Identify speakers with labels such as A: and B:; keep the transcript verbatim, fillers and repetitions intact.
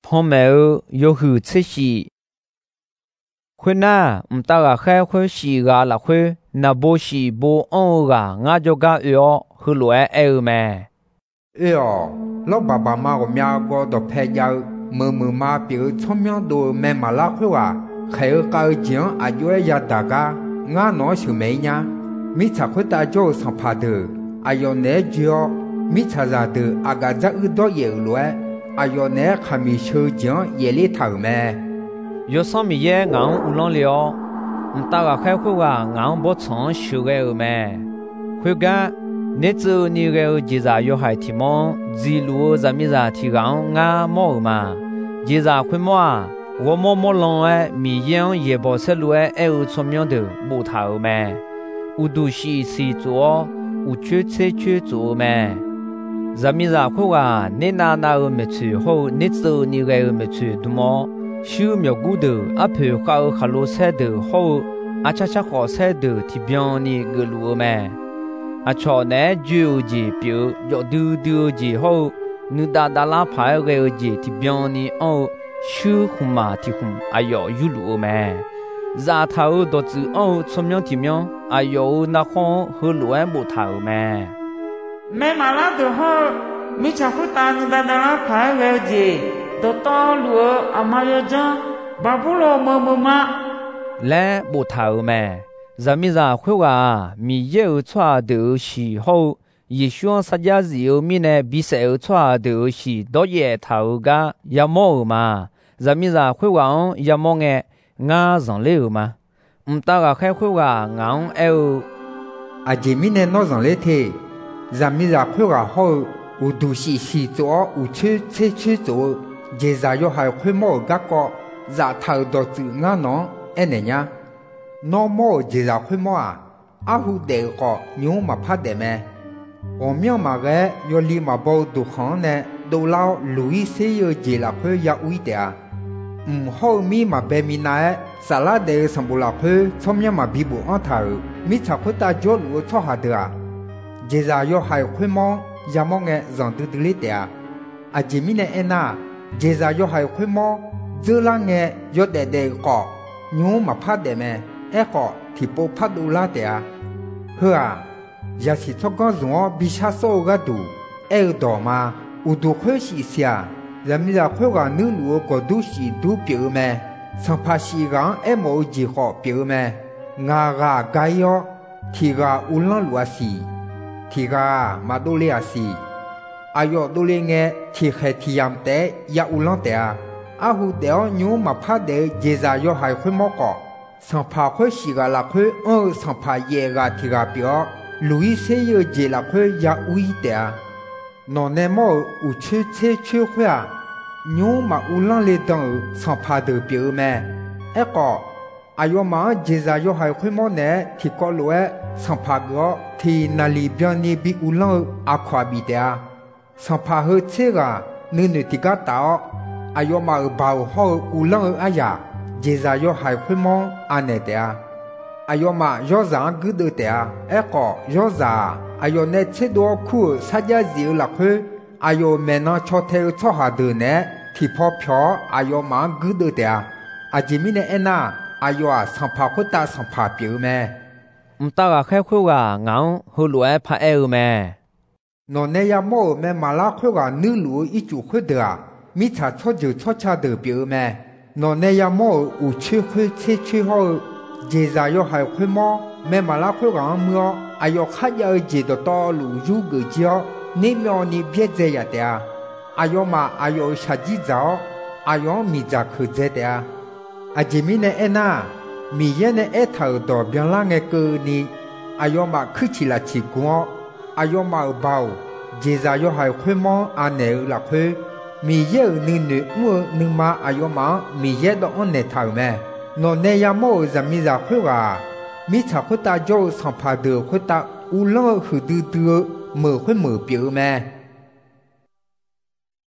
A: 后面有后吃西。会那唔大个开会西个啦会，那不西不安个，我就个要去来爱咩？
B: 哎哟，老爸爸妈个面个都拍照，么么嘛表聪明都没嘛拉会哇，还有个讲阿就要大家，我拿小妹呢，米查会大就上爬的，阿要那就米查ra的阿个在耳朵也来，阿要那看米手讲也里头咩？
A: 有上面也硬乌浪了，唔大个开会哇，硬不从修个咩？会干。你走你个节日要还提么？记录咱们在提纲俺冇嘛？节日会么？我冇冇弄哎，米样也不是路哎，哎有聪明的木头咩？有都是是做，有去吃去做咩？咱们在会话，你哪哪个没去好？你走你个没去对么？修苗古的，阿婆搞哈罗菜的好，阿恰恰好菜的提边你个路咩？啊，朝呢就节表要丢丢节后，你大大拉牌个节提边呢哦，修红嘛提红，哎哟有路咩？然头都知哦，聪明提明，哎哟那好和路还不头咩？
C: 没马拉的好，没吃苦大你大大拉牌个节，都到路阿妈要讲，巴不罗么么嘛，
A: 来不头咩？咱们在会话，米有错的时候，也想啥家子有米呢？比赛有错的时，到夜头个也冇嘛。咱们在会话也冇个，俺上了嘛。唔大个开会话，俺有。
B: 阿姐米呢？那上来听，咱们在会话好，有都是是做，有去去去做，节日要还会冇个个，日头到子俺喏，哎呢呀？那么节日会么啊？阿胡得个牛嘛怕的咩？我们嘛个要立马包都行呢，都老路易斯有节日会要为的啊。唔好咪嘛白米奶，沙拉的上不拉会，聪明嘛比不安头，咪查会大脚路错下的啊。节日要还会么？要么个让都得里的啊。啊，节米呢哎那，节日要还会么？这啷个要得得个牛嘛怕的咩？哎个，提波帕杜拉的啊，呵啊，要是这个人比下手个多，哎多嘛，有多欢喜些，人们在会话努力个都是都表咩，上怕时间哎冇几好表咩，牙牙该要，提个无论罗是，提个嘛都了是，哎哟都了个提还提样的也无论的啊，阿胡的牛嘛怕的，节日要还会么个。上爬会西个拉会，哦，上爬野个提个表，路易斯有节拉会也为的。那那么有去车去会啊，牛嘛有啷来当上爬的表咩？一个，哎哟嘛节日要还会么呢？提个路诶，上爬个提那里边呢比有啷阿夸比的。上爬好车个，你你提个到，哎哟嘛包好有啷哎呀。节日要还会么？安内的啊！哎哟嘛，要让个的的啊！哎个要让，哎哟那吃多苦，啥家子了去？哎哟，没那炒头炒下的呢，提泡票，哎哟嘛个的的啊！啊，这面呢哎那，哎哟啊，上爬会打上爬表咩？
A: 唔大个开会话，硬好来拍二咩？
B: 那那呀么没马拉会话，女路一组会的啊，米查炒就炒茶的表咩？那那呀么有去会去去好，节日要还会么？没马拉会讲么？哎哟，看要节的道路有个叫，你苗你别这样的啊！哎哟嘛，哎哟下几早，哎哟米咋去这的啊？啊这面呢哎那，米也呢哎头到边浪个个呢，哎哟嘛去起来起光，哎哟嘛包，节日要还会么？啊那了会。米也你女我你妈哎哟妈米也都安内头咩？那那呀么人米在会话，米查会大叫上爬的会大无论会嘟嘟没会没表咩？